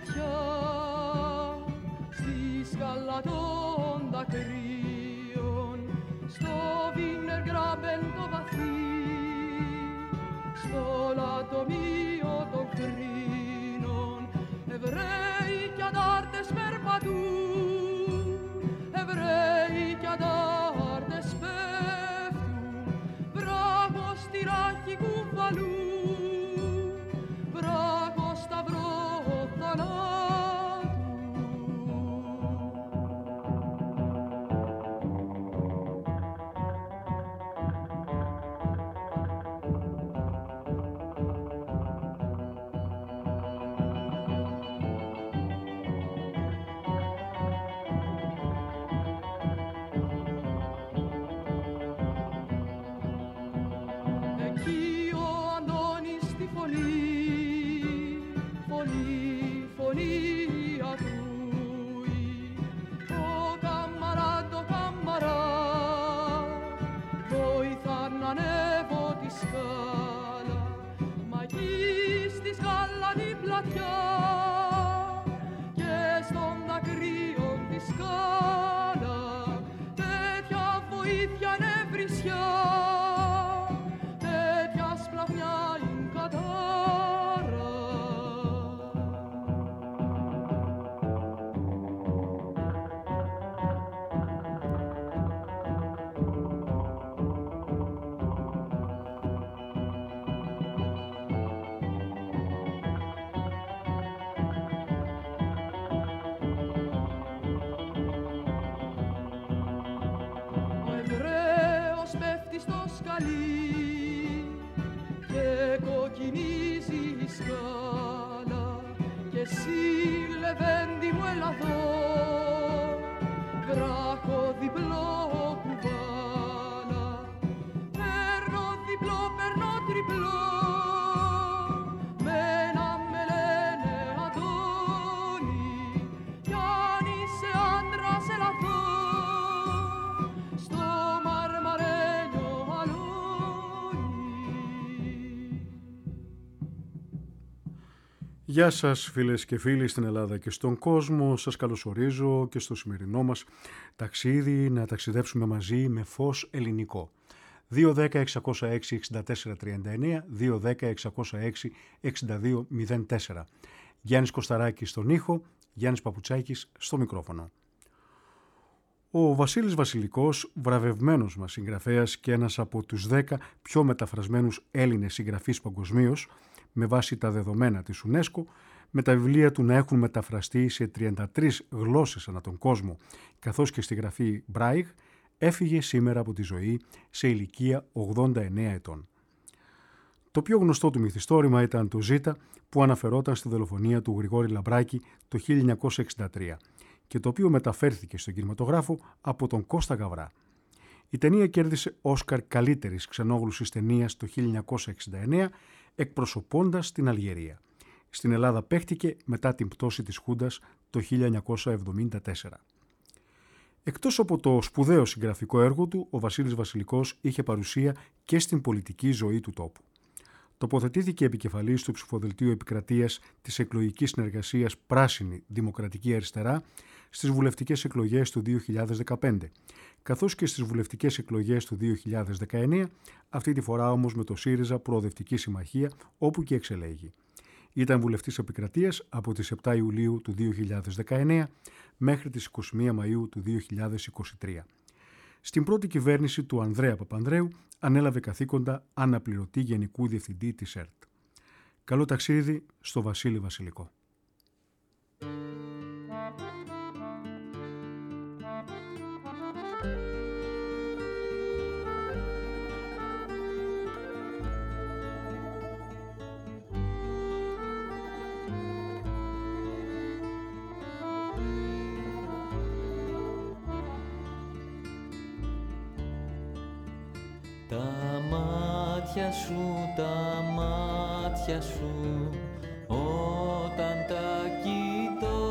πλατιά, στη σκάλα των δακρύων, στο Βίνεργκράμπεν το βαθύ, στο λατομείο των κρίνων, Εβραίοι κι αντάρτες περπατούν, Εβραίοι κι αντάρτες πέφτουν, βράχος στη ράχη κουβαλούν, βράχος σταυρό θανάτου. Γεια σας φίλες και φίλοι στην Ελλάδα και στον κόσμο, σας καλωσορίζω και στο σημερινό μας ταξίδι να ταξιδέψουμε μαζί με φως ελληνικό. 210-606-6439, 210-606-6204. Γιάννης Κωσταράκης στον ήχο, Γιάννης Παπουτσάκης στο μικρόφωνο. Ο Βασίλης Βασιλικός, βραβευμένος μας συγγραφέας και ένας από τους 10 πιο μεταφρασμένους Έλληνες συγγραφείς παγκοσμίως, με βάση τα δεδομένα της UNESCO, με τα βιβλία του να έχουν μεταφραστεί σε 33 γλώσσες ανά τον κόσμο, καθώς και στη γραφή Μπράιγ, έφυγε σήμερα από τη ζωή σε ηλικία 89 ετών. Το πιο γνωστό του μυθιστόρημα ήταν το Ζήτα, που αναφερόταν στη δολοφονία του Γρηγόρη Λαμπράκη το 1963 και το οποίο μεταφέρθηκε στον κινηματογράφο από τον Κώστα Γαβρά. Η ταινία κέρδισε Όσκαρ καλύτερης ξενόγλουσης ταινίας το 1969, εκπροσωπώντας την Αλγερία. Στην Ελλάδα παίχτηκε μετά την πτώση της Χούντας το 1974. Εκτός από το σπουδαίο συγγραφικό έργο του, ο Βασίλης Βασιλικός είχε παρουσία και στην πολιτική ζωή του τόπου. Τοποθετήθηκε επικεφαλής του ψηφοδελτίου επικρατείας της εκλογικής συνεργασίας Πράσινη Δημοκρατική Αριστερά στις βουλευτικές εκλογές του 2015, καθώς και στις βουλευτικές εκλογές του 2019, αυτή τη φορά όμως με το ΣΥΡΙΖΑ Προοδευτική Συμμαχία, όπου και εξελέγει. Ήταν βουλευτής επικρατείας από τις 7 Ιουλίου του 2019 μέχρι τις 21 Μαΐου του 2023. Στην πρώτη κυβέρνηση του Ανδρέα Παπανδρέου ανέλαβε καθήκοντα αναπληρωτή Γενικού Διευθυντή της ΕΡΤ. Καλό ταξίδι στο Βασίλη Βασιλικό. Τα μάτια σου όταν τα κοιτώ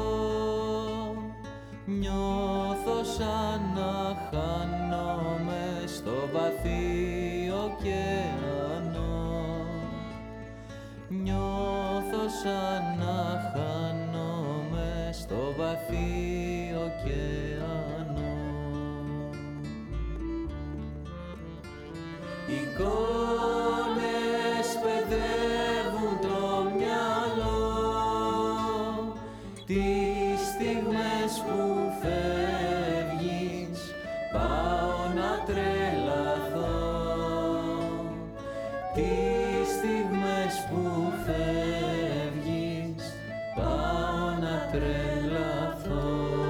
νιώθω σαν να χάνομαι στο βαθύ ωκεανό, νιώθω σαν να χάνομαι στο βαθύ ωκεανό. Εικόνες παιδεύουν το μυαλό, τις στιγμές που φεύγεις πάω να τρελαθώ, τις στιγμές που φεύγεις πάω να τρελαθώ.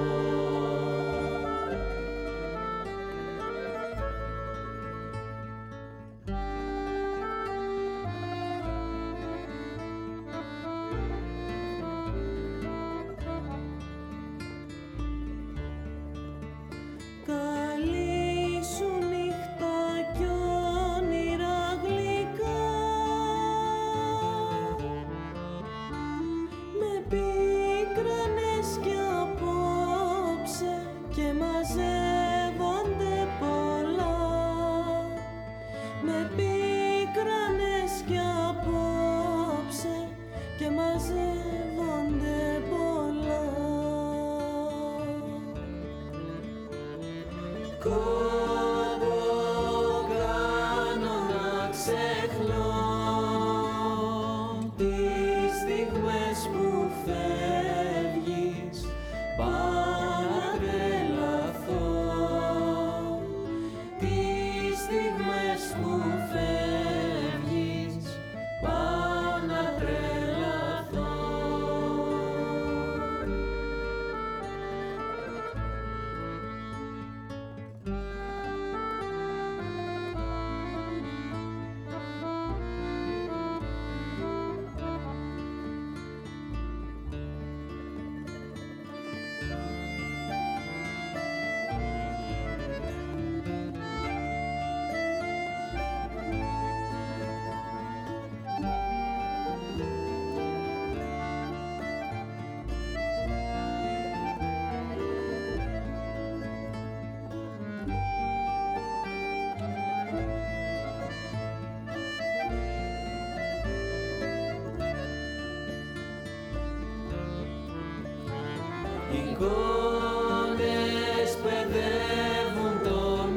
Εικόνες παιδεύουν το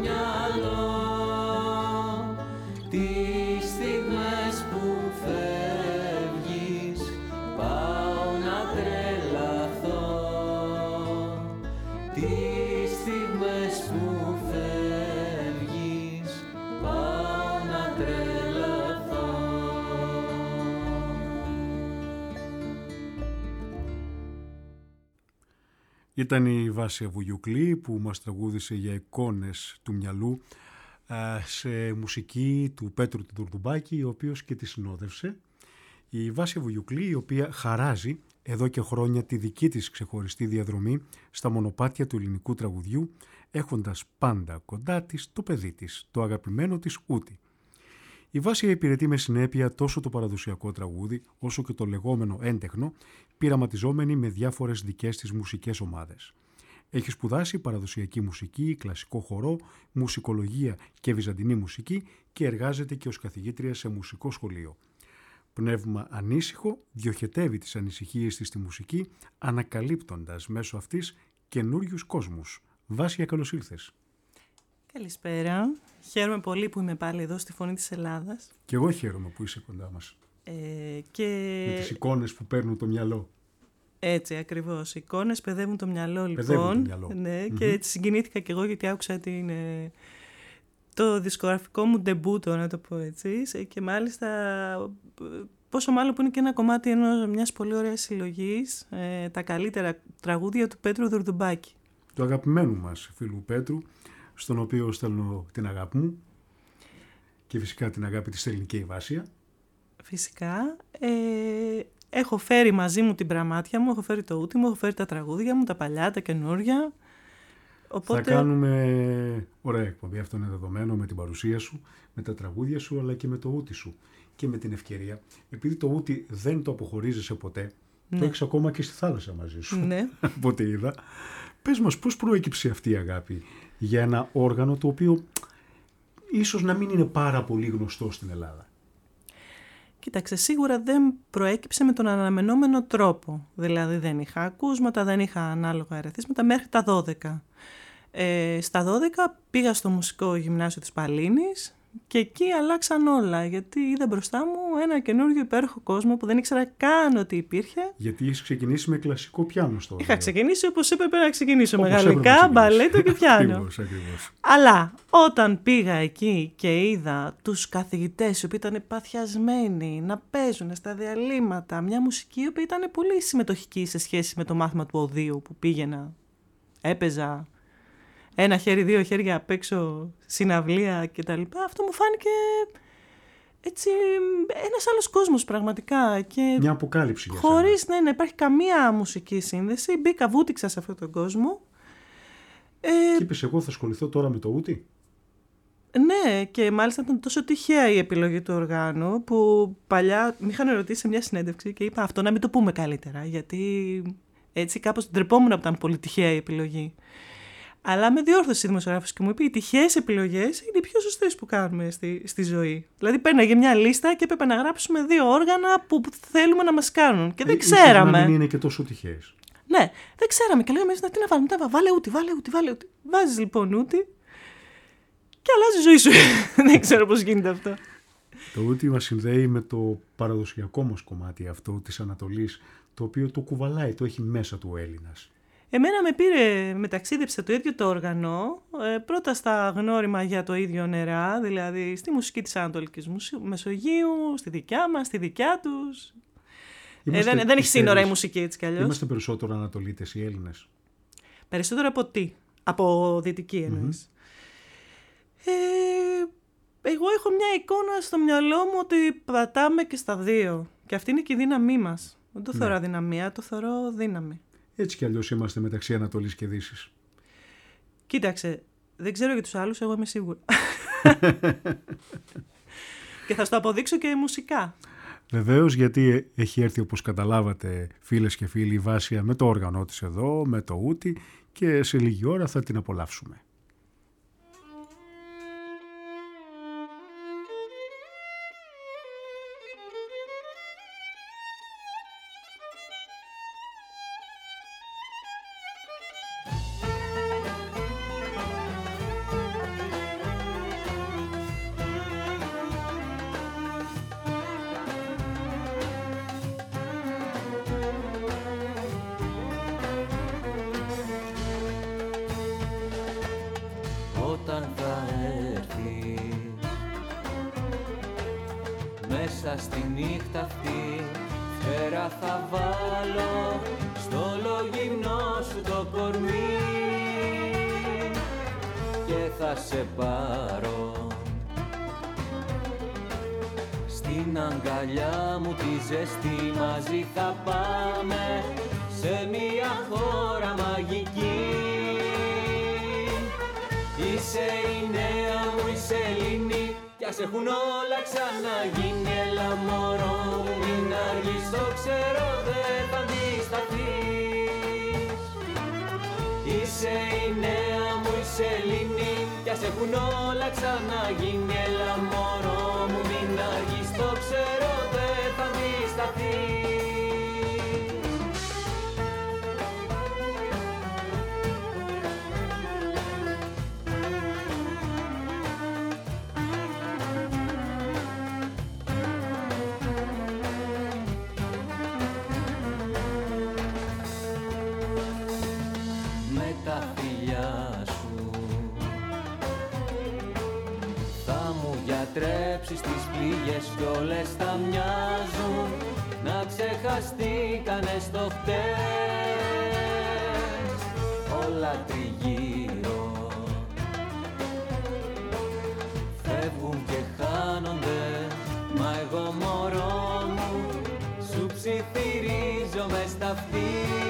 μυαλό, τις στιγμές που φεύγεις πάω να τρελαθώ, τις στιγμές που φεύγεις πάω να τρελαθώ. Ήταν η Βάσια Βουγιουκλή που μας τραγούδισε για εικόνες του μυαλού σε μουσική του Πέτρου του Δουρδουμπάκη, ο οποίος και τη συνόδευσε. Η Βάσια Βουγιουκλή, η οποία χαράζει εδώ και χρόνια τη δική της ξεχωριστή διαδρομή στα μονοπάτια του ελληνικού τραγουδιού, έχοντας πάντα κοντά της το παιδί της, το αγαπημένο της Ούτη. Η Βάσια υπηρετεί με συνέπεια τόσο το παραδοσιακό τραγούδι, όσο και το λεγόμενο έντεχνο, πειραματιζόμενη με διάφορες δικές της μουσικές ομάδες. Έχει σπουδάσει παραδοσιακή μουσική, κλασικό χορό, μουσικολογία και βυζαντινή μουσική και εργάζεται και ως καθηγήτρια σε μουσικό σχολείο. Πνεύμα ανήσυχο, διοχετεύει τις ανησυχίες της στη μουσική, ανακαλύπτοντας μέσω αυτής καινούριους κόσμους. Βάσια, καλώς ήλθες. Καλησπέρα. Χαίρομαι πολύ που είμαι πάλι εδώ στη Φωνή της Ελλάδας. Και εγώ χαίρομαι που είσαι κοντά μας. Και... με τις εικόνες που παίρνουν το μυαλό. Έτσι, ακριβώς. Οι εικόνες παιδεύουν το μυαλό, λοιπόν. Παιδεύουν το μυαλό. Ναι, και έτσι συγκινήθηκα κι εγώ γιατί άκουσα το δισκογραφικό μου ντεμπούτο, να το πω έτσι. Και μάλιστα, πόσο μάλλον που είναι και ένα κομμάτι μιας πολύ ωραίας συλλογής, τα καλύτερα τραγούδια του Πέτρου Δουρδουμπάκη. Του αγαπημένου μας φίλου Πέτρου, στον οποίο στέλνω την αγάπη μου και φυσικά την αγάπη της στέλνει και η Βάσια. Φυσικά. Έχω φέρει μαζί μου την πραμάτια μου, έχω φέρει το ούτι μου, έχω φέρει τα τραγούδια μου, τα παλιά, τα καινούρια. Οπότε... Θα κάνουμε ωραία εκπομπή, αυτό είναι δεδομένο, με την παρουσία σου, με τα τραγούδια σου, αλλά και με το ούτι σου. Και με την ευκαιρία, επειδή το ούτι δεν το αποχωρίζεσαι ποτέ, ναι, το έχεις ακόμα και στη θάλασσα μαζί σου, ναι. Από ό,τι είδα. Πες μας, πώς προέκυψε αυτή η αγάπη για ένα όργανο το οποίο ίσως να μην είναι πάρα πολύ γνωστό στην Ελλάδα? Κοίταξε, σίγουρα δεν προέκυψε με τον αναμενόμενο τρόπο. Δηλαδή δεν είχα ακούσματα, δεν είχα ανάλογα ερεθίσματα μέχρι τα 12. Στα 12 πήγα στο μουσικό γυμνάσιο της Παλίνης και εκεί αλλάξαν όλα, γιατί είδα μπροστά μου ένα καινούριο υπέροχο κόσμο που δεν ήξερα καν ότι υπήρχε. Γιατί είχες ξεκινήσει με κλασικό πιάνο στο Είχα ξεκινήσει όπως έπρεπε να ξεκινήσω, με γαλλικά, μπαλέτο και πιάνο. Ακριβώς. Αλλά όταν πήγα εκεί και είδα τους καθηγητές οι οποίοι ήταν παθιασμένοι να παίζουν στα διαλύματα μια μουσική η οποία ήταν πολύ συμμετοχική σε σχέση με το μάθημα του οδείου που πήγαινα, έπαιζα ένα χέρι, δύο χέρια απ' έξω, συναυλία κτλ. Αυτό μου φάνηκε έτσι ένας άλλος κόσμος πραγματικά. Και μια αποκάλυψη για χωρίς να υπάρχει καμία μουσική σύνδεση, μπήκα, βούτυξα σε αυτόν τον κόσμο. Και είπες, εγώ θα ασχοληθώ τώρα με το ούτι. Ναι, και μάλιστα ήταν τόσο τυχαία η επιλογή του οργάνου που παλιά με είχαν ρωτήσει σε μια συνέντευξη και είπα αυτό να μην το πούμε καλύτερα, γιατί έτσι κάπως ντρεπόμουν που ήταν πολύ τυχαία η επιλογή. Αλλά με διόρθωσε η δημοσιογράφος και μου είπε: οι τυχαίες επιλογές είναι οι πιο σωστές που κάνουμε στη ζωή. Δηλαδή, παίρναγε μια λίστα και έπρεπε να γράψουμε 2 όργανα που θέλουμε να μας κάνουν. Και δεν ξέραμε. Να μην είναι και τόσο τυχαίες. Ναι, δεν ξέραμε. Και λέγαμε: τι να βάλουμε, βάλε ούτι. Βάζεις λοιπόν ούτι και αλλάζει η ζωή σου. Δεν ξέρω πώς γίνεται αυτό. Το ούτι μας συνδέει με το παραδοσιακό μας κομμάτι αυτό της Ανατολής, το οποίο το κουβαλάει, το έχει μέσα του ο Έλληνας. Εμένα με ταξίδεψε το ίδιο το όργανο, πρώτα στα γνώριμα για το ίδιο νερά, δηλαδή στη μουσική της Ανατολικής Μεσογείου, στη δικιά μας, στη δικιά τους. Δεν έχει σύνορα η μουσική έτσι κι αλλιώς. Είμαστε περισσότερο Ανατολίτες οι Έλληνες. Περισσότερο από τι? Από δυτική εννοείς. Εγώ έχω μια εικόνα στο μυαλό μου ότι πατάμε και στα 2. Και αυτή είναι και η δύναμή μας. Δεν το θεωρώ αδυναμία, το θεωρώ δύναμη. Έτσι κι αλλιώς είμαστε μεταξύ Ανατολής και Δύσης. Κοίταξε, δεν ξέρω για τους άλλους, εγώ είμαι σίγουρη. Και θα στο αποδείξω και μουσικά. Βεβαίως, γιατί έχει έρθει, όπως καταλάβατε φίλες και φίλοι, η Βάσια με το όργανο της εδώ, με το ούτι, και σε λίγη ώρα θα την απολαύσουμε. Όταν θα έρθει μέσα στη νύχτα αυτή, φέρα θα βάλω στο λογιμνό σου το κορμί και θα σε πάρω στην αγκαλιά μου τη ζεστή, μαζί θα πάμε σε μια χώρα μαγική. Είσαι η νέα μου η σελήνη κι ας έχουν όλα ξαναγίνει. Έλα μωρό μου μην αργείς, το ξέρω δεν θα αντισταθείς. Είσαι η νέα μου η σελήνη κι ας έχουν όλα ξαναγίνει. Έλα μωρό μου μην αργείς, το ξέρω δεν θα αντισταθείς. Τρέψεις τις πληγές κι όλες θα μοιάζουν να ξεχαστήκανε στο χτες. Όλα τριγύρω φεύγουν και χάνονται, μα εγώ μωρό μου σου ψιθυρίζω μες στα αυτή.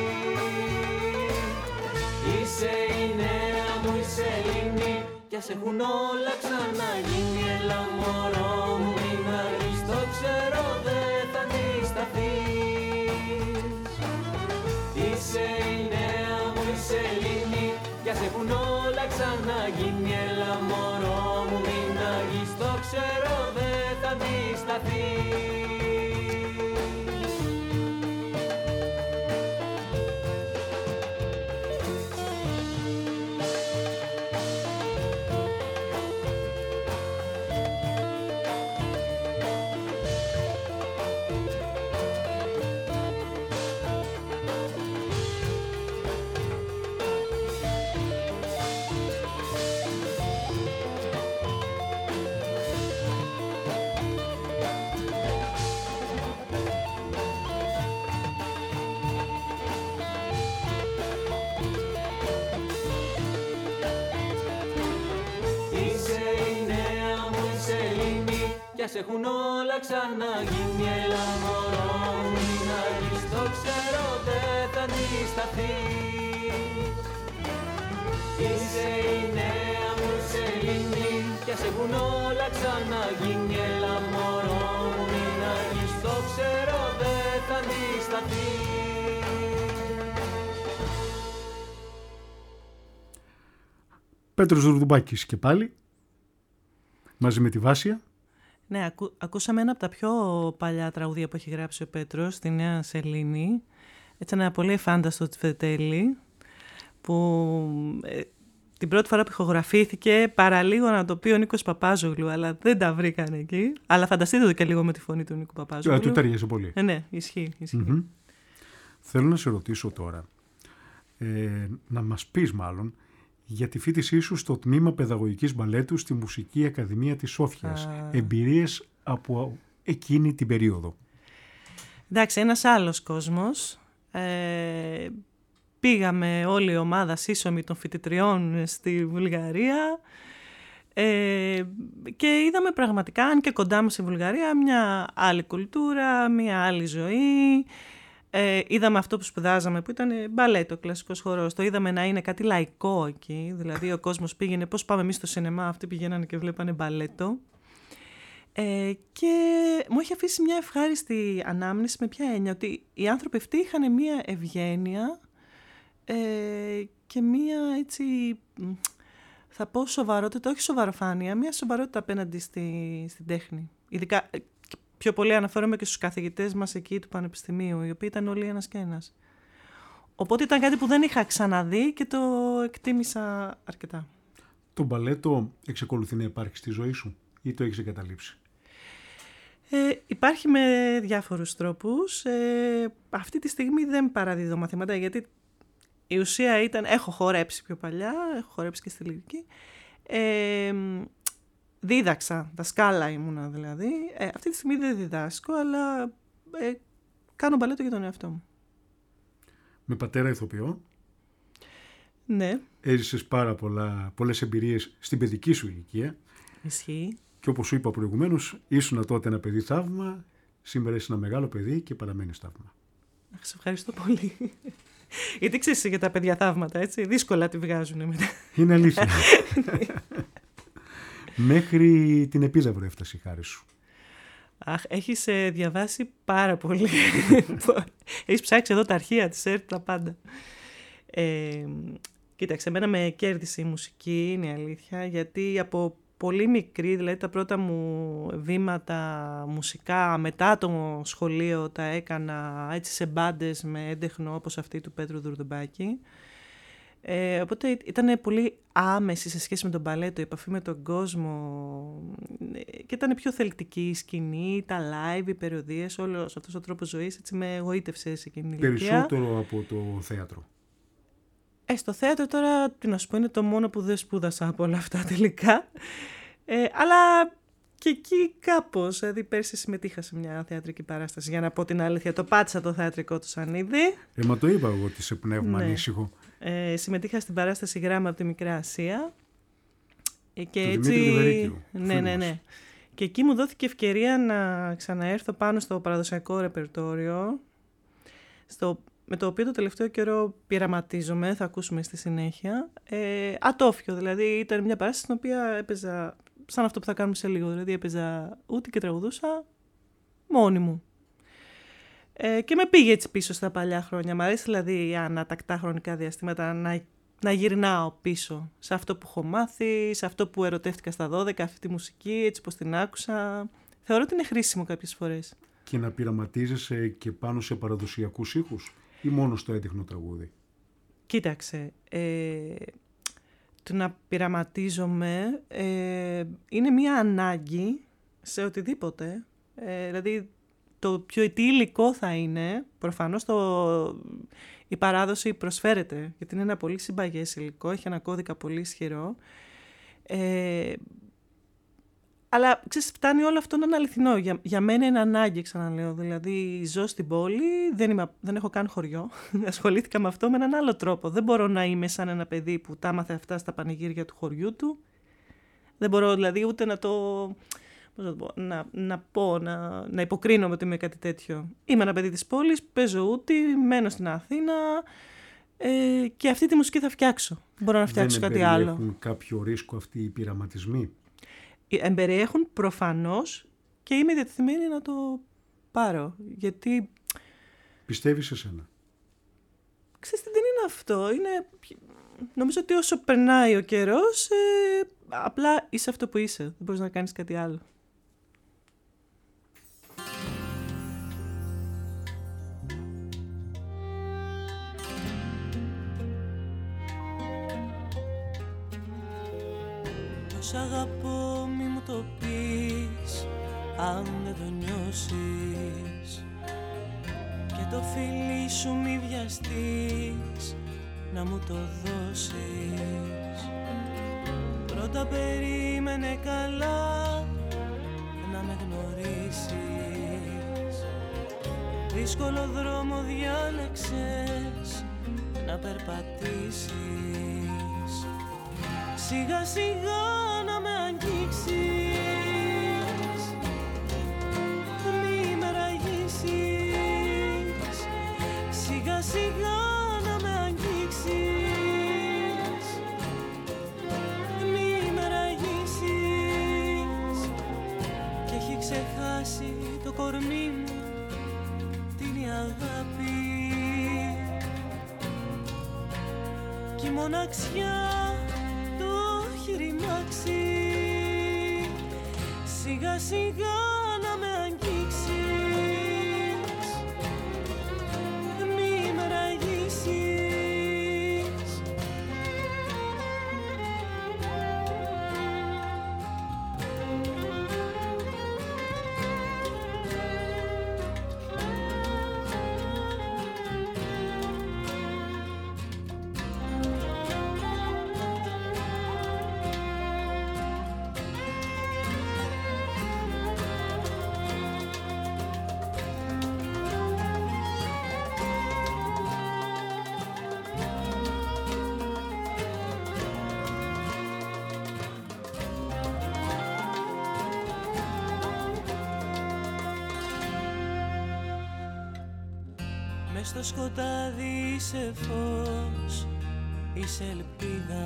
Είσαι η νέα μου η σελήνη κι ας έχουν όλα ξαναγίνει. Έλα μωρό μου μην αργείς, το ξέρω δεν θα αντισταθείς. Είσαι η νέα μου η σελήνη κι ας έχουν όλα ξαναγίνει. Έλα μωρό μου μην αργείς, το ξέρω δεν θα αντισταθείς. ας έχουν όλα ξαναγίνει. Έλα μωρό μου μην αργείς, το ξέρω δεν θα αντισταθείς. Είσαι η νέα μου σελήνη κι ας έχουν όλα ξαναγίνει. Έλα μωρό μου μην αργείς, το ξέρω δεν θα αντισταθείς. Πέτρος Δουρδουμπάκης και πάλι, μαζί με τη Βάσια. Ναι, ακούσαμε ένα από τα πιο παλιά τραγούδια που έχει γράψει ο Πέτρος, στη Νέα Σελήνη. Έτσι ένα πολύ εφάνταστο Τσιφτετέλη, που την πρώτη φορά που ηχογραφήθηκε, παραλίγο να το πει ο Νίκος Παπάζογλου, αλλά δεν τα βρήκαν εκεί. Αλλά φανταστείτε το και λίγο με τη φωνή του Νίκου Παπάζογλου. Του ταιριάζει πολύ. Ναι, ισχύει. Mm-hmm. Θέλω να σε ρωτήσω τώρα, να μας πεις μάλλον, για τη φοιτησή σου στο τμήμα παιδαγωγικής μπαλέτου στη Μουσική Ακαδημία της Σόφιας. Εμπειρίες από εκείνη την περίοδο. Εντάξει, ένας άλλος κόσμος. Πήγαμε όλη η ομάδα σύσσωμη των φοιτητριών στη Βουλγαρία και είδαμε πραγματικά, αν και κοντά μας στη Βουλγαρία, μια άλλη κουλτούρα, μια άλλη ζωή. Είδαμε αυτό που σπουδάζαμε, που ήταν μπαλέτο, κλασικός χορός. Το είδαμε να είναι κάτι λαϊκό εκεί. Δηλαδή ο κόσμος πήγαινε, πώς πάμε εμείς στο σινεμά, αυτοί πηγαίνανε και βλέπανε μπαλέτο. Και μου έχει αφήσει μια ευχάριστη ανάμνηση, με ποια έννοια, ότι οι άνθρωποι αυτοί είχαν μια ευγένεια και μια έτσι, θα πω σοβαρότητα, όχι σοβαροφάνεια, μια σοβαρότητα απέναντι στην τέχνη. Ειδικά, πιο πολύ αναφέρομαι και στους καθηγητές μας εκεί του Πανεπιστημίου, οι οποίοι ήταν όλοι ένας και ένας. Οπότε ήταν κάτι που δεν είχα ξαναδεί και το εκτίμησα αρκετά. Το μπαλέτο εξακολουθεί να υπάρχει στη ζωή σου ή το έχεις εγκαταλείψει? Υπάρχει με διάφορους τρόπους. Αυτή τη στιγμή δεν παραδίδω μαθήματα, γιατί η ουσία ήταν, έχω χορέψει πιο παλιά, έχω χορέψει και στη λυρική. Δίδαξα, δασκάλα ήμουνα δηλαδή. Αυτή τη στιγμή δεν διδάσκω, αλλά κάνω μπαλέτο για τον εαυτό μου. Με πατέρα ηθοποιό. Ναι. Έζησες πολλές εμπειρίες στην παιδική σου ηλικία. Ισχύει. Και όπως σου είπα προηγουμένως, ήσουν τότε ένα παιδί θαύμα, σήμερα είσαι ένα μεγάλο παιδί και παραμένεις θαύμα. Σε ευχαριστώ πολύ. Γιατί ξέρεις για τα παιδιά θαύματα, έτσι, δύσκολα τη βγάζουν μετά. Είναι αλήθεια. Μέχρι την Επίδαυρο έφτασε η χάρη σου. Αχ, έχεις διαβάσει πάρα πολύ. Έχεις ψάξει εδώ τα αρχεία της ΕΡΤ, τα πάντα. Κοίταξε, εμένα με κέρδισε η μουσική, είναι η αλήθεια, γιατί από πολύ μικρή, δηλαδή τα πρώτα μου βήματα μουσικά μετά το σχολείο τα έκανα έτσι σε μπάντες με έντεχνο όπως αυτή του Πέτρου Δουρδουμπάκη. Οπότε ήταν πολύ άμεση σε σχέση με τον μπαλέτο, η επαφή με τον κόσμο και ήταν πιο θελκτική η σκηνή, τα live, οι περιοδίες, όλος αυτός ο τρόπος ζωής έτσι με εγωίτευσε σε εκείνη την ηλικία. Περισσότερο από το θέατρο. Στο θέατρο τώρα, τι να σου πω, είναι το μόνο που δεν σπούδασα από όλα αυτά τελικά. Αλλά και εκεί κάπως, δηλαδή πέρσι συμμετείχα σε μια θεατρική παράσταση, για να πω την αλήθεια. Το πάτησα το θεατρικό του Σανίδη. Μα το είπα εγώ ότι σε πνεύμα ανήσυχο. Συμμετείχα στην παράσταση Γράμμα από τη Μικρά Ασία. Και του έτσι... Δημήτρη Λιβερίκιου. Ναι. Και εκεί μου δόθηκε ευκαιρία να ξαναέρθω πάνω στο παραδοσιακό ρεπερτόριο, με το οποίο το τελευταίο καιρό πειραματίζομαι, θα ακούσουμε στη συνέχεια. Ατόφιο, δηλαδή ήταν μια παράσταση στην οποία έπαιζα, σαν αυτό που θα κάνουμε σε λίγο, δηλαδή έπαιζα ούτε και τραγουδούσα μόνη μου. Και με πήγε έτσι πίσω στα παλιά χρόνια. Μ' αρέσει δηλαδή ανατακτά χρονικά διαστήματα να γυρνάω πίσω σε αυτό που έχω μάθει, σε αυτό που ερωτεύτηκα στα 12, αυτή τη μουσική, έτσι πως την άκουσα. Θεωρώ ότι είναι χρήσιμο κάποιες φορές. Και να πειραματίζεσαι και πάνω σε παραδοσιακούς ήχους ή μόνο στο έντεχνο τραγούδι? Κοίταξε, το να πειραματίζομαι είναι μια ανάγκη σε οτιδήποτε. Δηλαδή, τι υλικό θα είναι, προφανώς η παράδοση προσφέρεται, γιατί είναι ένα πολύ συμπαγές υλικό, έχει ένα κώδικα πολύ ισχυρό. Αλλά ξέρεις, φτάνει όλο αυτό να είναι αληθινό. Για μένα είναι ανάγκη, ξαναλέω. Δηλαδή, ζω στην πόλη, δεν έχω καν χωριό. Ασχολήθηκα με αυτό με έναν άλλο τρόπο. Δεν μπορώ να είμαι σαν ένα παιδί που τα άμαθε αυτά στα πανηγύρια του χωριού του. Δεν μπορώ δηλαδή ούτε να το να υποκρίνομαι ότι είμαι κάτι τέτοιο. Είμαι ένα παιδί της πόλης, παίζω ούτι, μένω στην Αθήνα και αυτή τη μουσική θα φτιάξω. Μπορώ να φτιάξω κάτι άλλο. Δεν έχουν κάποιο ρίσκο αυτοί οι πειραματισμοί? Εμπεριέχουν προφανώς και είμαι διατεθειμένη να το πάρω. Γιατί... Πιστεύεις σε σένα? Ξέρεις τι, δεν είναι αυτό. Νομίζω ότι όσο περνάει ο καιρός, απλά είσαι αυτό που είσαι. Δεν μπορείς να κάνεις κάτι άλλο. Σ' αγαπώ, μη μου το πεις, αν δεν το νιώσεις. Και το φιλί σου μη βιαστείς, να μου το δώσεις. Πρώτα περίμενε καλά, να με γνωρίσεις. Δύσκολο δρόμο διάλεξες, να περπατήσεις. Σιγά σιγά να με αγγίξεις, μη με ραγίσεις. Σιγά σιγά να με αγγίξεις, μη με ραγίσεις. Κι έχει ξεχάσει το κορμί μου την αγάπη κι η μοναξιά ρημάξει. Σιγά σιγά να με αγγίξεις, μη με ραγίσεις. Μες στο σκοτάδι είσαι φως, είσαι ελπίδα.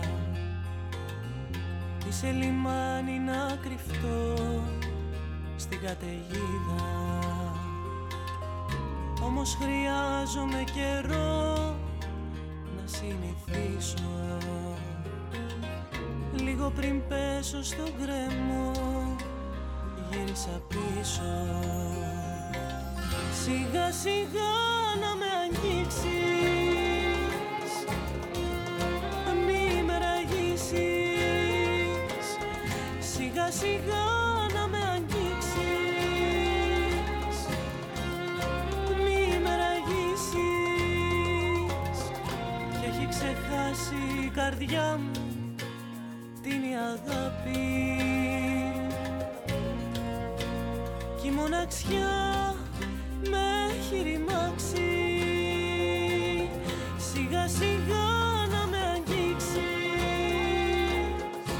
Είσαι λιμάνι να κρυφτώ στην καταιγίδα. Όμως χρειάζομαι καιρό να συνηθίσω. Λίγο πριν πέσω στον γκρεμό γύρισα πίσω. Σιγά σιγά να με αγγίξεις, μη με ραγίσεις. Σιγά σιγά να με αγγίξεις, μη με ραγίσεις. Κι έχει ξεχάσει η καρδιά μου την αγάπη κι η μοναξιά με έχει ρημάξει. Σιγά σιγά να με αγγίξεις,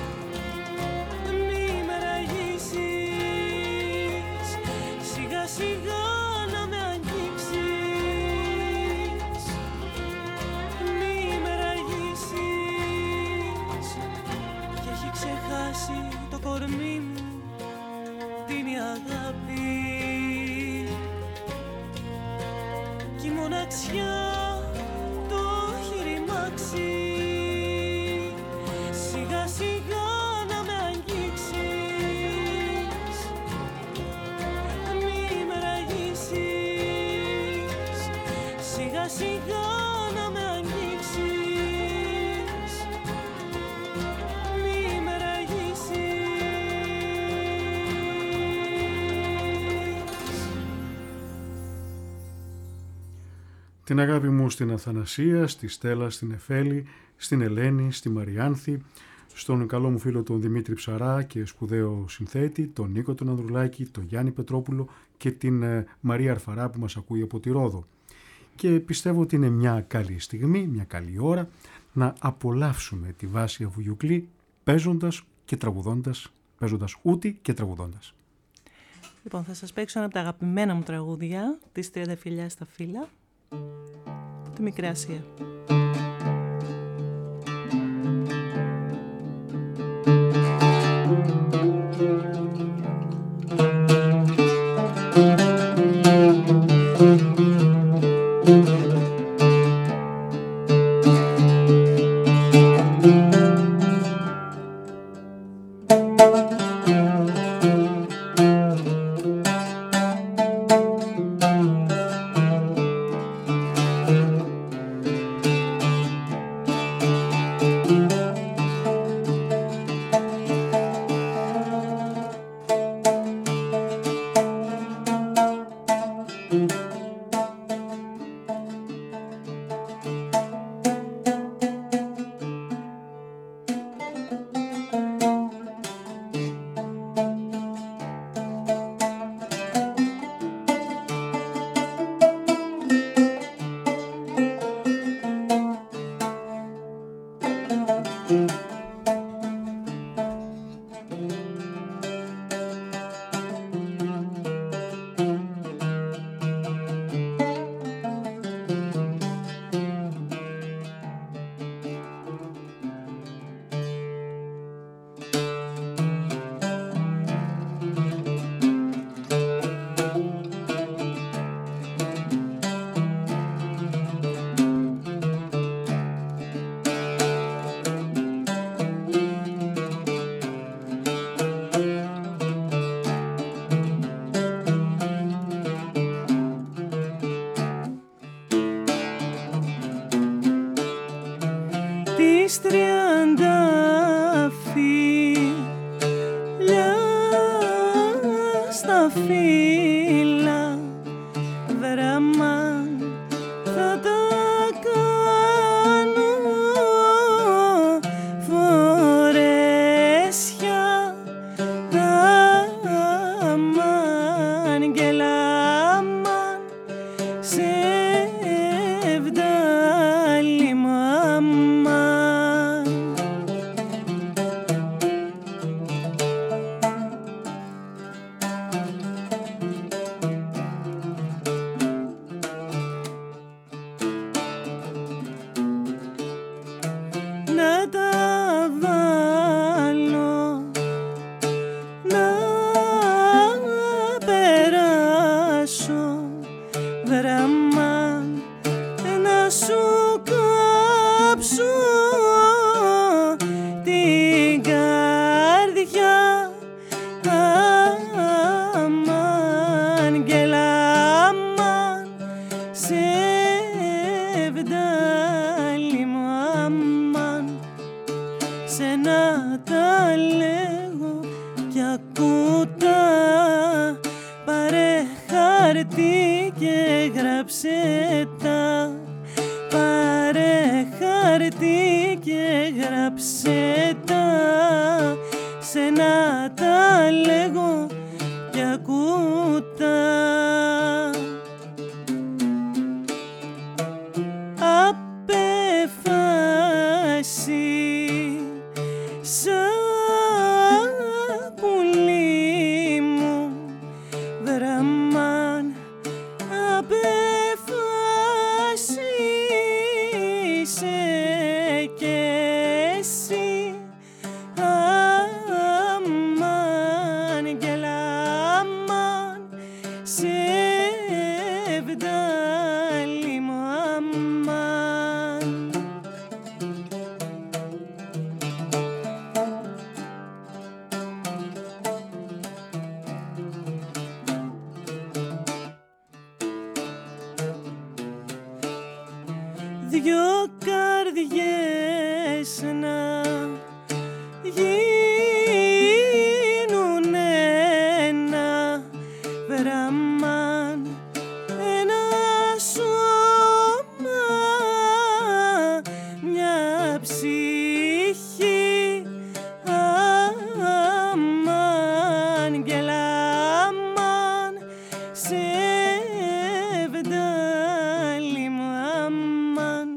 μη με ραγίσεις. Σιγά σιγά να με αγγίξεις, μη με ραγίσεις. Κι έχει ξεχάσει το κορμί μου την αγάπη κι η μοναξιά το έχει ρημάξει. Σιγά σιγά να με αγγίξεις, μη με ραγίσεις. Σιγά σιγά να με αγγίξεις, μη με ραγίσεις. Την αγάπη μου στην Αθανασία, στη Στέλλα, στην Εφέλη, στην Ελένη, στη Μαριάνθη, στον καλό μου φίλο τον Δημήτρη Ψαρά και σπουδαίο συνθέτη, τον Νίκο τον Ανδρουλάκη, τον Γιάννη Πετρόπουλο και την Μαρία Αρφαρά που μας ακούει από τη Ρόδο. Και πιστεύω ότι είναι μια καλή στιγμή, μια καλή ώρα να απολαύσουμε τη Βάσια Βουγιουκλή παίζοντας και τραγουδώντας παίζοντας ούτι και τραγουδώντας. Λοιπόν, θα σας παίξω ένα από τα αγαπημένα μου τραγούδια, της 30 φιλιά στα φύλλα, τη Μικρή Ασία. Τις 30 φιλιά στα φύλλα, βραμάν θα τα κάνω φορέσια, αμάν και λάμαν σε ευδάλι μαμά. Να τα βάλω, να περάσω, βραμάν, να σου κάψω την καρδιά, αμάν και λάμαν σε ευδάλι μου, αμάν. Σένα τα λέγω κι ακούτα, πάρε χαρτί και γράψε τα, πάρε χαρτί και γράψε τα. Σένα τα λέγω κι ακούτα. Απεφάσι σαν πουλί μου, βραμάν, απεφάσισε κι εσύ, αμάν και λάμαν σε ευδάλι μου, αμάν. Δυο καρδιές να γίνουν ένα, βραμάν, ένα σώμα, μια ψυχή, αμάν και λάμαν σε ευδάλι μου, αμάν.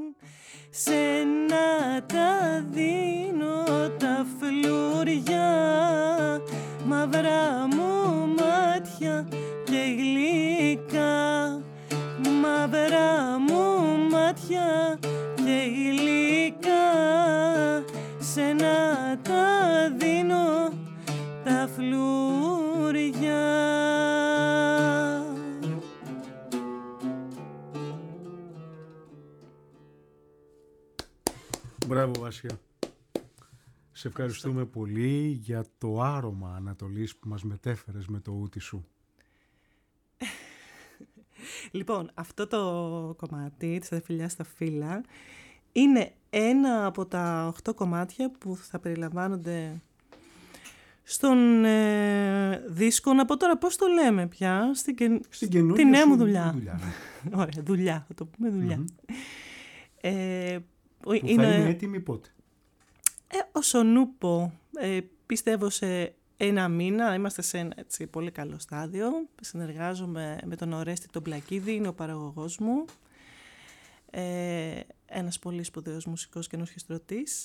Σένα τα δίνω τα φλουριά, γλυκά, σένα τα δίνω τα φλουριά. Μπράβο Βάσια. Σε ευχαριστούμε πολύ για το άρωμα Ανατολής που μας μετέφερες με το ούτι σου. Λοιπόν, αυτό το κομμάτι της Αδερφηλιάς στα φύλλα είναι ένα από τα 8 κομμάτια που θα περιλαμβάνονται στον δίσκο. Από τώρα πώς το λέμε πια, στην νέα μου δουλειά. Ωραία, δουλειά, θα το πούμε δουλειά. Που θα είναι έτοιμη πότε? Όσο νούπο, πιστεύω σε ένα μήνα, είμαστε σε ένα έτσι, πολύ καλό στάδιο. Συνεργάζομαι με τον Ορέστη τον Πλακίδη, είναι ο παραγωγός μου. Ένας πολύ σπουδαίος μουσικός και ορχιστρωτής.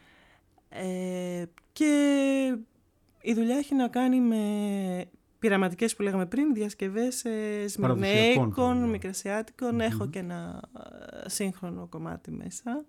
Και η δουλειά έχει να κάνει με πειραματικές που λέγαμε πριν, διασκευές σμυρνέικων, μικρασιάτικων. Έχω και ένα σύγχρονο κομμάτι μέσα.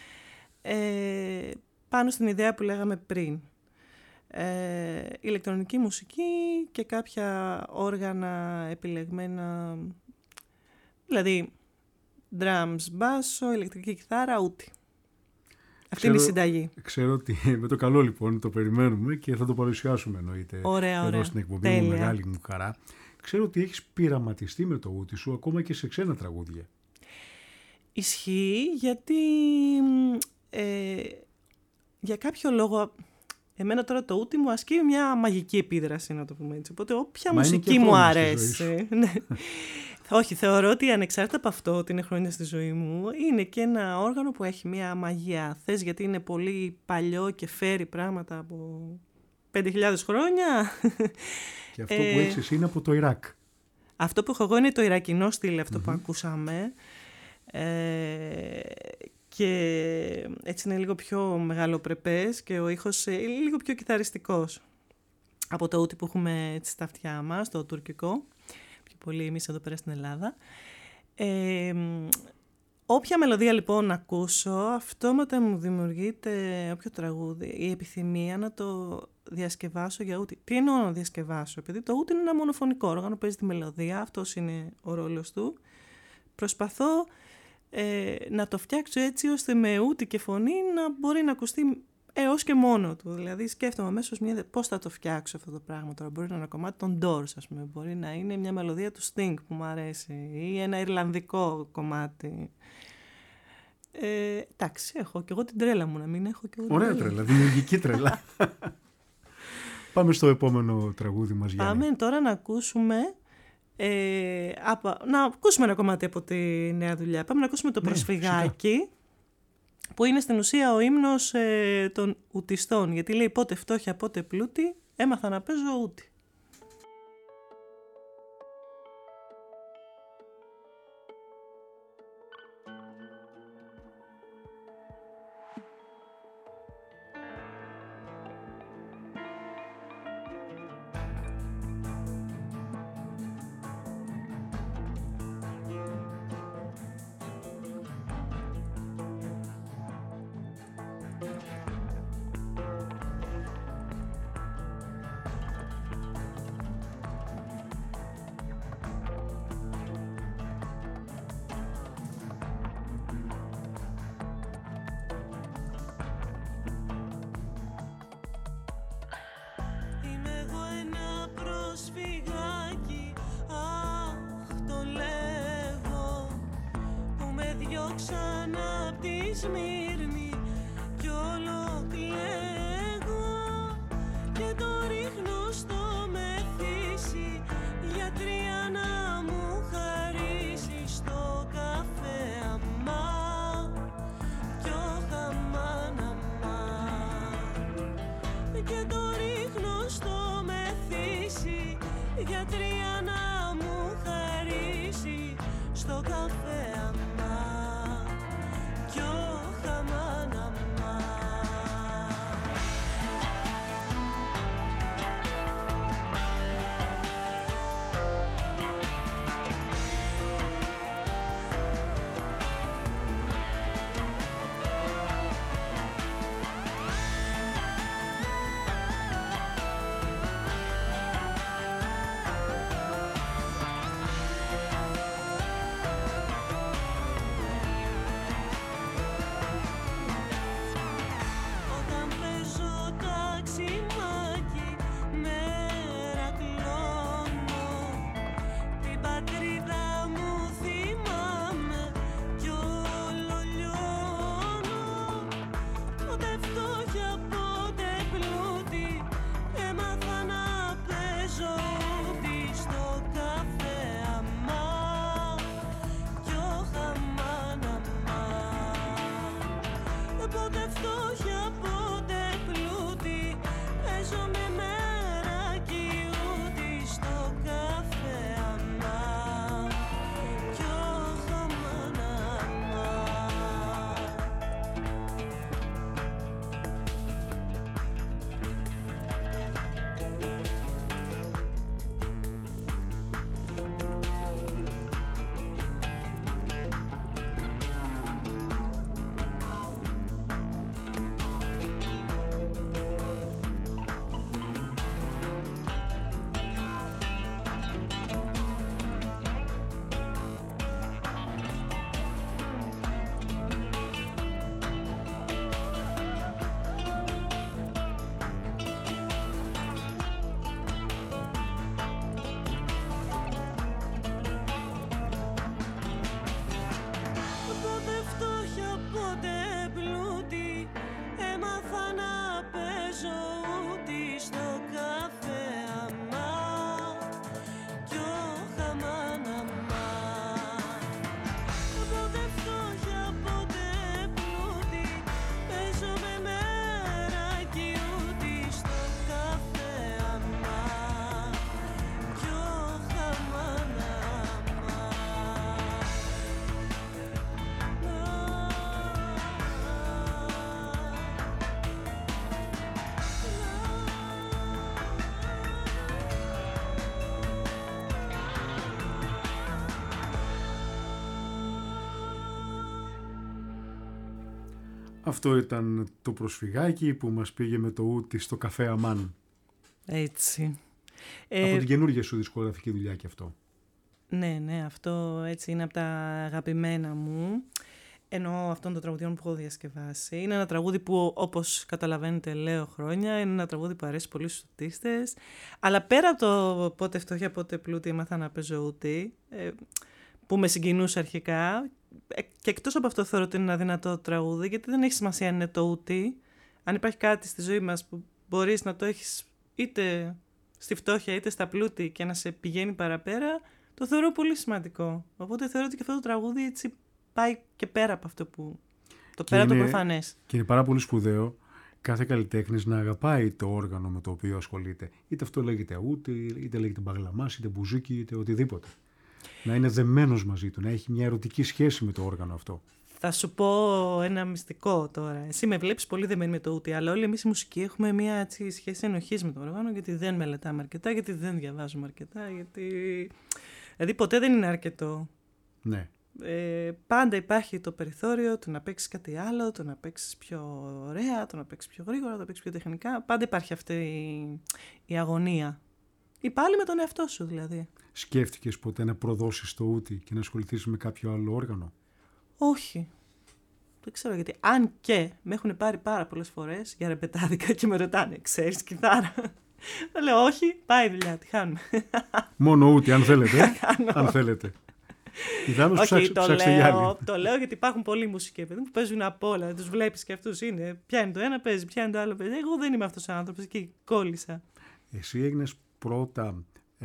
Πάνω στην ιδέα που λέγαμε πριν. Ηλεκτρονική μουσική και κάποια όργανα επιλεγμένα, δηλαδή drums, μπάσο, ηλεκτρική κιθάρα, ούτι. Αυτή είναι η συνταγή. Ξέρω ότι με το καλό λοιπόν το περιμένουμε και θα το παρουσιάσουμε εννοείται εδώ στην εκπομπή μου, μεγάλη μου χαρά. Ξέρω ότι έχεις πειραματιστεί με το ούτι σου ακόμα και σε ξένα τραγούδια. Ισχύει, γιατί για κάποιο λόγο εμένα τώρα το ούτι μου ασκεί μια μαγική επίδραση, να το πούμε έτσι. Οπότε όποια μουσική μου αρέσει. Όχι, θεωρώ ότι ανεξάρτητα από αυτό ότι είναι χρόνια στη ζωή μου, είναι και ένα όργανο που έχει μια μαγεία. Θες γιατί είναι πολύ παλιό και φέρει πράγματα από 5.000 χρόνια. Και αυτό που έχεις εσύ είναι από το Ιράκ. Αυτό που έχω εγώ είναι το ιρακινό στυλ, αυτό που ακούσαμε. Και έτσι είναι λίγο πιο μεγαλοπρεπές και ο ήχος λίγο πιο κιθαριστικός από το ούτι που έχουμε έτσι στα αυτιά μας, το τουρκικό, πιο πολύ εμείς εδώ πέρα στην Ελλάδα. Όποια μελωδία λοιπόν ακούσω, αυτόματα μου δημιουργείται όποιο τραγούδι, η επιθυμία να το διασκευάσω για ούτι. Τι εννοώ να διασκευάσω? Επειδή το ούτι είναι ένα μονοφωνικό όργανο, παίζει τη μελωδία, αυτός είναι ο ρόλος του. Προσπαθώ να το φτιάξω έτσι ώστε με ούτι και φωνή να μπορεί να ακουστεί έως και μόνο του. Δηλαδή σκέφτομαι αμέσως πώς θα το φτιάξω αυτό το πράγμα τώρα. Μπορεί να είναι ένα κομμάτι των Doors, ας πούμε. Μπορεί να είναι μια μελωδία του Sting που μου αρέσει ή ένα ιρλανδικό κομμάτι. Εντάξει, έχω και εγώ την τρέλα μου, να μην έχω και εγώ. Ωραία τρέλα, δημιουργική τρέλα. Πάμε στο επόμενο τραγούδι μας, Γιάννη. Πάμε τώρα να ακούσουμε ένα κομμάτι από τη νέα δουλειά. Πάμε να ακούσουμε το Προσφυγάκι, φυσικά, που είναι στην ουσία ο ύμνος των ουτιστών, γιατί λέει πότε φτώχεια πότε πλούτη, έμαθα να παίζω ούτι. Ξανά απ' τη Σμύρνη κι όλο κλαίγω και το ρίχνω στο μεθύσι γιατρία να μου χαρίσει στο καφέ αμά κι όχι αμάν αμάν και το ρίχνω στο μεθύσι γιατρία να μου χαρίσει στο καφέ αμά. Πότε φτώχεια, πότε πλούτη, παίζω με μέρα κι ούτη στο καφέ αμά κι ο χαμαναμά. Πότε φτώχεια, πότε πλούτη, έμαθα να παίζω ούτη στο καφέ αμά κι ο χαμαναμά. Πότε φτώχεια, πότε πλούτη, παίζω με μέρα κι ούτη στο καφέ αμά κι ο χαμαναμά. Αυτό ήταν το προσφυγάκι που μας πήγε με το ούτι στο καφέ Αμάν. Έτσι. Από την καινούργια σου δισκογραφική δουλειά και αυτό. Ναι, αυτό έτσι είναι από τα αγαπημένα μου. Εννοώ αυτών των τραγουδιών που έχω διασκευάσει. Είναι ένα τραγούδι που, όπως καταλαβαίνετε, λέω χρόνια. Είναι ένα τραγούδι που αρέσει πολύ στους αρτίστες. Αλλά πέρα από το πότε φτώχεια, πότε πλούτη, έμαθα να παίζω ούτι, που με συγκινούσε αρχικά. Και εκτός από αυτό θεωρώ ότι είναι ένα δυνατό τραγούδι, γιατί δεν έχει σημασία αν είναι το ούτι. Αν υπάρχει κάτι στη ζωή μας που μπορείς να το έχεις είτε στη φτώχεια είτε στα πλούτη και να σε πηγαίνει παραπέρα, το θεωρώ πολύ σημαντικό. Οπότε θεωρώ ότι και αυτό το τραγούδι έτσι πάει και πέρα από αυτό που... πέρα από το προφανές. Και είναι πάρα πολύ σπουδαίο κάθε καλλιτέχνης να αγαπάει το όργανο με το οποίο ασχολείται. Είτε αυτό λέγεται ούτι, είτε λέγεται μπαγλαμάς, είτε μπουζούκι, είτε οτιδήποτε. Να είναι δεμένος μαζί του, να έχει μια ερωτική σχέση με το όργανο αυτό. Θα σου πω ένα μυστικό τώρα. Εσύ με βλέπεις πολύ δεμένη με το ούτι, αλλά όλοι εμείς οι μουσικοί έχουμε μια έτσι, σχέση ενοχής με το όργανο, γιατί δεν μελετάμε αρκετά, γιατί δεν διαβάζουμε αρκετά, γιατί... Δηλαδή ποτέ δεν είναι αρκετό. Ναι. Πάντα υπάρχει το περιθώριο του να παίξεις κάτι άλλο, το να παίξεις πιο ωραία, το να παίξεις πιο γρήγορα, το να παίξεις πιο τεχνικά. Πάντα υπάρχει αυτή η αγωνία. Ή πάλι με τον εαυτό σου δηλαδή. Σκέφτηκες ποτέ να προδώσεις το ούτι και να ασχοληθείς με κάποιο άλλο όργανο? Όχι. Δεν ξέρω γιατί. Αν και με έχουν πάρει πάρα πολλές φορές για ρεπετάδικα και με ρωτάνε, ξέρεις κιθάρα? Θα λέω όχι, πάει η δουλειά, τη χάνουμε. Μόνο ούτι, αν θέλετε. Αν θέλετε. Όχι, το λέω γιατί υπάρχουν πολλοί μουσικοί που παίζουν απ' όλα. Τους βλέπεις και αυτούς είναι. Ποια είναι το ένα παίζει, ποια είναι το άλλο παίζει. Εγώ δεν είμαι αυτός ο άνθρωπος, εκεί κόλλησα. Εσύ έγινες πρώτα,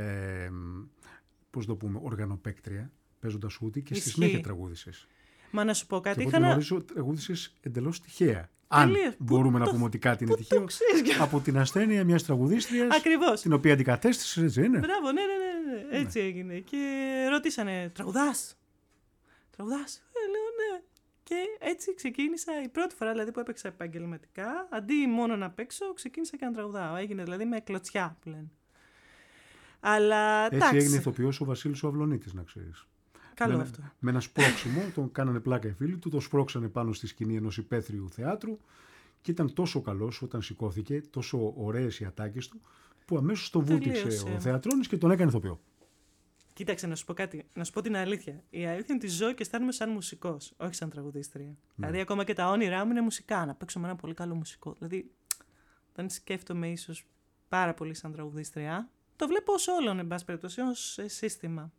πώς το πούμε, οργανοπαίκτρια, παίζοντας ούτι και στη συνέχεια τραγούδισες. Μα να σου πω κάτι. Και γνωρίζω, τραγούδισες εντελώς τυχαία. Αν μπορούμε να πούμε ότι κάτι είναι τυχαίο. Από την ασθένεια μιας τραγουδίστριας. Ακριβώς. Την οποία αντικατέστησες, έτσι είναι? Μπράβο, ναι. Έτσι έγινε. Και ρωτήσανε, τραγουδάς? Λέω ναι. Και έτσι ξεκίνησα η πρώτη φορά δηλαδή, που έπαιξα επαγγελματικά. Αντί μόνο να παίξω, ξεκίνησα και να τραγουδάω. Έγινε δηλαδή με κλωτσιά που λένε. Αλλά έτσι έγινε ηθοποιός ο Βασίλης ο Αυλωνίτης, να ξέρεις. Καλό αυτό. Με ένα σπρώξιμο, τον κάνανε πλάκα οι φίλοι του, τον σπρώξανε πάνω στη σκηνή ενός υπαίθριου θεάτρου και ήταν τόσο καλός όταν σηκώθηκε, τόσο ωραίες οι ατάκες του, που αμέσως τον βούτυξε ο θεατρώνης και τον έκανε ηθοποιό. Κοίταξε, να σου πω κάτι, να σου πω την αλήθεια. Η αλήθεια είναι ότι ζω και αισθάνομαι σαν μουσικός, όχι σαν τραγουδίστρια. Ναι. Δηλαδή, ακόμα και τα όνειρά μου είναι μουσικά, να παίξω με ένα πολύ καλό μουσικό. Δηλαδή, δεν σκέφτομαι ίσως πάρα πολύ σαν τραγουδίστρια. Το βλέπω ως όλον, εν πάση περιπτώσει, ως σύστημα.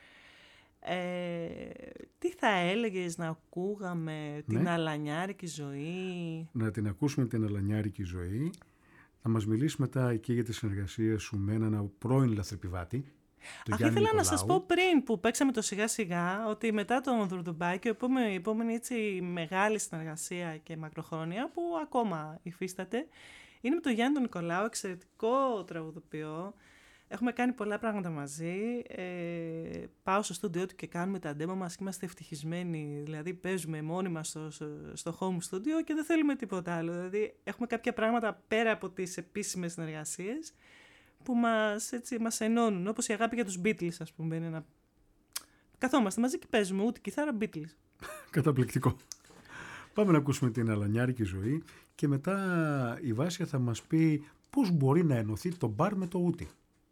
Τι θα έλεγες να ακούγαμε την αλανιάρικη ζωή? Να την ακούσουμε την αλανιάρικη ζωή. Να μας μιλήσει μετά και για τη συνεργασία σου με έναν πρώην λαθρεπιβάτη. Ήθελα να σας πω πριν που παίξαμε το σιγά σιγά ότι μετά τον Δουρντουμπάκη η επόμενη έτσι μεγάλη συνεργασία και μακροχρόνια που ακόμα υφίσταται είναι με τον Γιάννη τον Νικολάου, εξαιρετικό τραγουδοποιό. Έχουμε κάνει πολλά πράγματα μαζί. Πάω στο στούντιό του και κάνουμε τα demo μας και είμαστε ευτυχισμένοι. Δηλαδή παίζουμε μόνοι μας στο home studio και δεν θέλουμε τίποτα άλλο. Δηλαδή έχουμε κάποια πράγματα πέρα από τις επίσημες συνεργασίες που μας ενώνουν. Όπως η αγάπη για τους Beatles, ας πούμε. Είναι καθόμαστε μαζί και παίζουμε ούτε κιθάρα Beatles. Καταπληκτικό. Πάμε να ακούσουμε την αλανιάρικη ζωή και μετά η Βάσια θα μας πει πώς μπορεί να ενωθεί το μπαρ με το ούτι.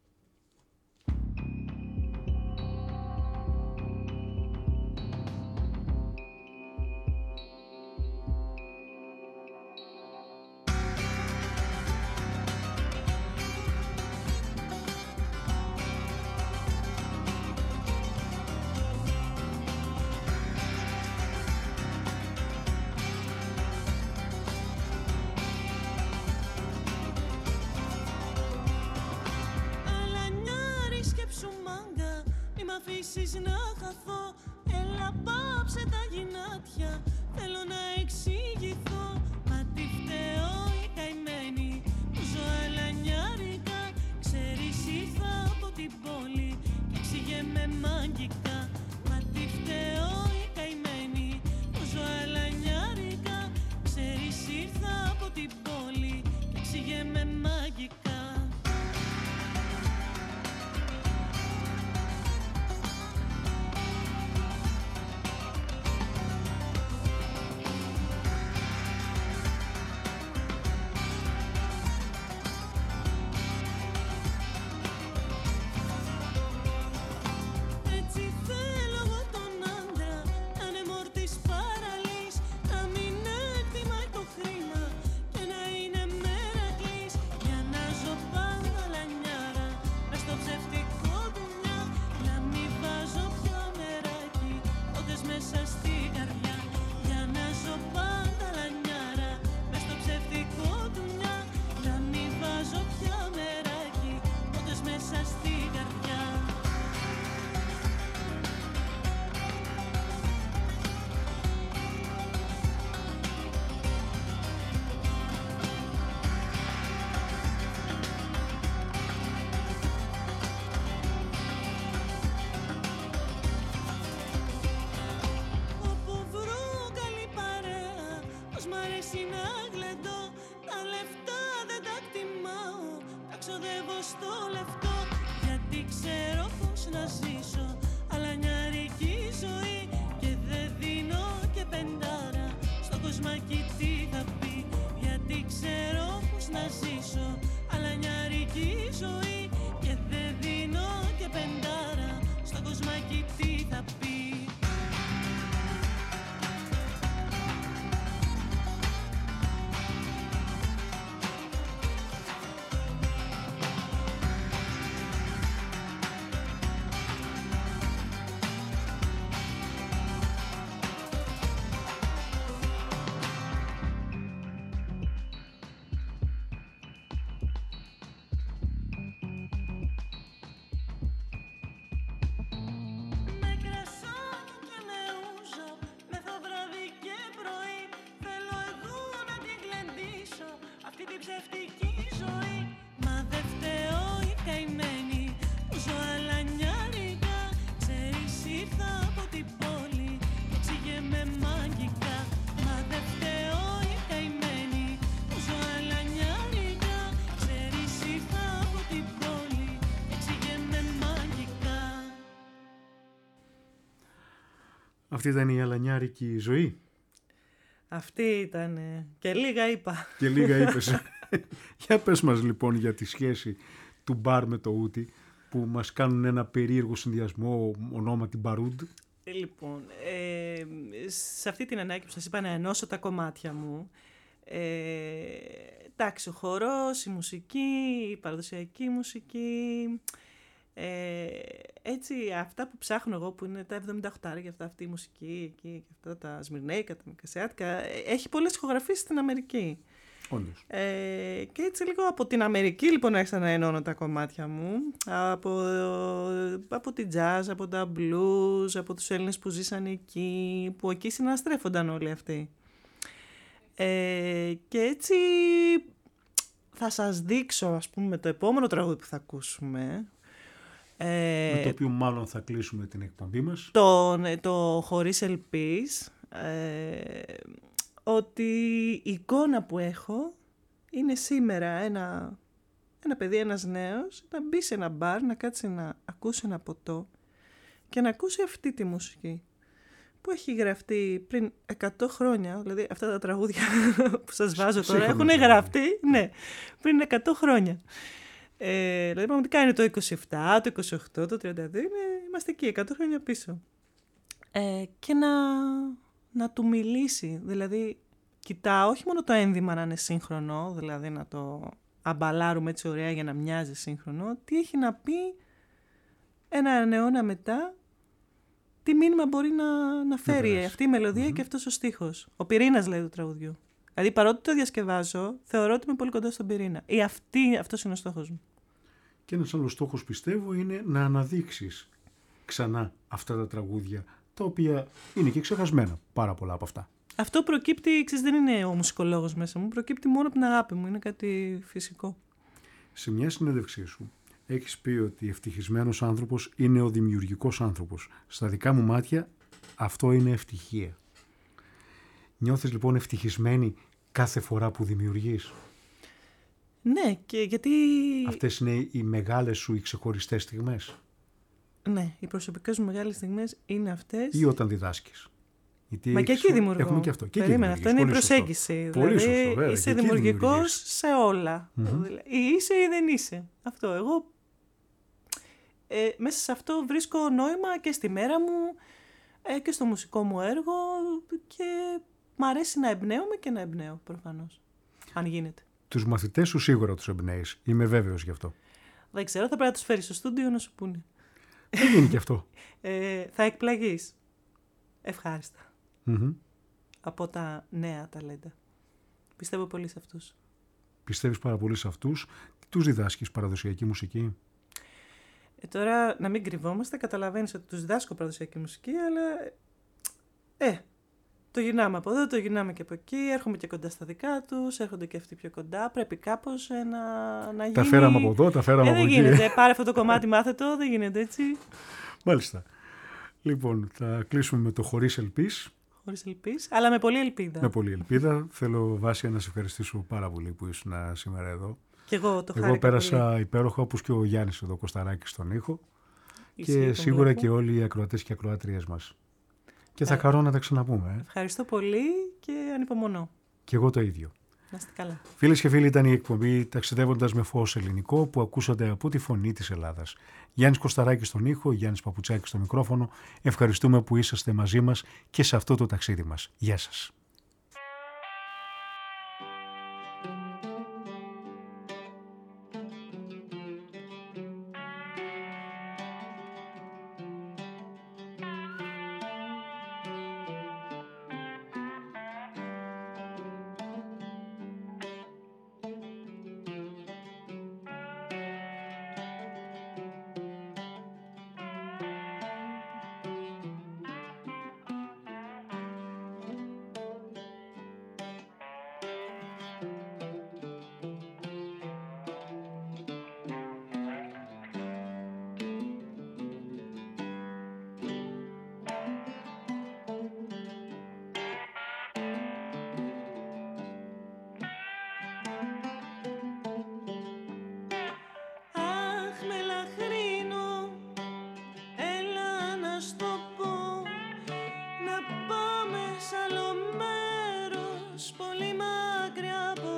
αφήσεις να χαθώ. Έλα πάψε τα γυνάτια, θέλω να εξηγηθώ. Μα τι φταίω η καημένη που ζω αλανιάρικα. Ξέρεις ήρθα από την πόλη και εξηγέ με μαγικά. Μα τι φταίω η καημένη που ζω αλανιάρικα. Ξέρεις ήρθα από την πόλη και εξηγέ με μαγικά. Αυτή ήταν η αλανιάρικη ζωή. Αυτή ήταν. Και λίγα είπα. Και λίγα είπες. Για πες μας λοιπόν για τη σχέση του μπαρ με το ούτι που μας κάνουν ένα περίεργο συνδυασμό ονόματι Μπαρούντ. Λοιπόν, σε αυτή την ανάγκη που σας είπα να ενώσω τα κομμάτια μου, εντάξει, ο χορός, η μουσική, η παραδοσιακή μουσική, έτσι αυτά που ψάχνω εγώ που είναι τα 78 και αυτή η μουσική εκεί και αυτά τα σμυρνέικα, τα μικρασιάτικα, έχει πολλές ηχογραφίες στην Αμερική. Όντως. Και έτσι λίγο από την Αμερική λοιπόν άρχισα να ενώνω τα κομμάτια μου, από την jazz, από τα blues, από τους Έλληνες που ζήσαν εκεί, που εκεί συναστρέφονταν όλοι αυτοί. Και έτσι θα σας δείξω, ας πούμε, το επόμενο τραγούδι που θα ακούσουμε. Με το οποίο μάλλον θα κλείσουμε την εκπομπή μας. Το Χωρίς Ελπίς. Ότι η εικόνα που έχω είναι σήμερα ένα παιδί, ένας νέος, να μπει σε ένα μπαρ, να κάτσει να ακούσει ένα ποτό και να ακούσει αυτή τη μουσική που έχει γραφτεί πριν 100 χρόνια, δηλαδή αυτά τα τραγούδια που σας βάζω τώρα έχουν γραφτεί, ναι, πριν 100 χρόνια. Δηλαδή πραγματικά είναι το 27, το 28, το 32, είμαστε εκεί 100 χρόνια πίσω. Και να του μιλήσει, δηλαδή κοιτάω όχι μόνο το ένδυμα να είναι σύγχρονο, δηλαδή να το αμπαλάρουμε έτσι ωραία για να μοιάζει σύγχρονο, τι έχει να πει έναν αιώνα μετά, τι μήνυμα μπορεί να φέρει αυτή η μελωδία και αυτός ο στίχος. Ο πυρήνας λέει του τραγουδιού. Δηλαδή παρότι το διασκευάζω, θεωρώ ότι είμαι πολύ κοντά στον πυρήνα. Ή αυτός είναι ο στόχος μου. Και ένας άλλος στόχος πιστεύω είναι να αναδείξεις ξανά αυτά τα τραγούδια, τα οποία είναι και ξεχασμένα πάρα πολλά από αυτά. Αυτό προκύπτει, δεν είναι ο μουσικολόγος μέσα μου, προκύπτει μόνο από την αγάπη μου, είναι κάτι φυσικό. Σε μια συνέντευξή σου έχεις πει ότι ευτυχισμένος άνθρωπος είναι ο δημιουργικός άνθρωπος. Στα δικά μου μάτια αυτό είναι ευτυχία. Νιώθεις λοιπόν ευτυχισμένη κάθε φορά που δημιουργείς? Ναι, και γιατί... Αυτές είναι οι μεγάλες σου οι ξεχωριστές στιγμές? Ναι, οι προσωπικές μου μεγάλες στιγμές είναι αυτές. Ή όταν διδάσκεις? Μα και εκεί δημιουργώ. Έχουμε και αυτό. Περίμενα, αυτό είναι η προσέγγιση. Πολύ δηλαδή, σωστό, βέβαια. Είσαι δημιουργικός σε όλα. Ή είσαι ή δεν είσαι. Αυτό. Εγώ μέσα σε αυτό βρίσκω νόημα και στη μέρα μου και στο μουσικό μου έργο και μ' αρέσει να εμπνέομαι και να εμπνέω προφανώς. Αν γίνεται. Τους μαθητές σου σίγουρα τους εμπνέεις. Είμαι βέβαιος γι' αυτό. Δεν ξέρω, θα πρέπει να τους φέρεις στο στούντιο να σου πούνε. Δεν γίνει και αυτό. Θα εκπλαγείς. Ευχάριστα. Από τα νέα ταλέντα. Πιστεύω πολύ σε αυτούς. Πιστεύεις πάρα πολύ σε αυτούς? Τους διδάσκεις παραδοσιακή μουσική? Τώρα να μην κρυβόμαστε, καταλαβαίνεις ότι τους διδάσκω παραδοσιακή μουσική, αλλά το γυρνάμε από εδώ, το γυρνάμε και από εκεί, έρχομαι και κοντά στα δικά τους, έρχονται και αυτοί πιο κοντά, πρέπει κάπως να γίνει... Τα φέραμε από εδώ, τα φέραμε από εκεί. Δεν γίνεται, πάρε αυτό το κομμάτι, μάθε το, δεν γίνεται έτσι. Μάλιστα. Λοιπόν, θα κλείσουμε με το Χωρίς Ελπίς. Χωρίς ελπίς, αλλά με πολλή ελπίδα. Με πολλή ελπίδα. Θέλω, Βάσια, να σε ευχαριστήσω πάρα πολύ που ήσουν σήμερα εδώ. Και εγώ το χάρηκα. Εγώ πέρασα πολύ υπέροχα, όπως και ο Γιάννης εδώ, Κωσταράκης στον ήχο. Και σίγουρα και όλοι οι ακροατές και ακροάτριες μας. Και θα χαρώ να τα ξαναπούμε. Ευχαριστώ πολύ και ανυπομονώ. Και εγώ το ίδιο. Να είστε καλά. Φίλες και φίλοι, ήταν η εκπομπή Ταξιδεύοντας με Φως Ελληνικό που ακούσατε από τη Φωνή της Ελλάδας. Γιάννης Κωσταράκης στον ήχο, Γιάννης Παπουτσάκης στο μικρόφωνο. Ευχαριστούμε που είσαστε μαζί μας και σε αυτό το ταξίδι μας. Γεια σας. Πολύ μακριά από